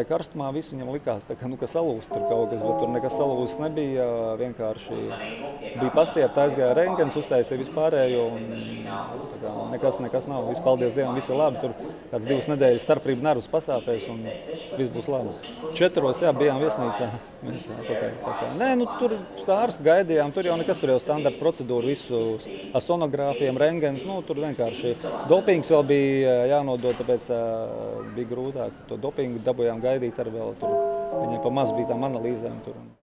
tajā karstumā visu viņam likās, tā kā, ka salūst tur kaut kas, bet tur nekas salūsts nebija. Vienkārši bija pastiepta, aizgāja rentgens, uztaisīja vispārējo. Nekas nav. Paldies Dievam, viss ir labi. Tur kāds 2 nedēļas starprība nervus pasāpēs un viss būs labi. 4 bijām viesnīcā. Mēs atpakaļ. Tur ārstu gaidījām, tur jau nekas, tur jau standarta procedūra, visu ar sonogrāfiem, rentgens. Tur vienkārši dopings vēl bija jānodod, tāpēc bija grūtāk. To dopingu dabūjām gaidīt ar vēl tur. Viņiem pa maz bija tām analīzēm tur.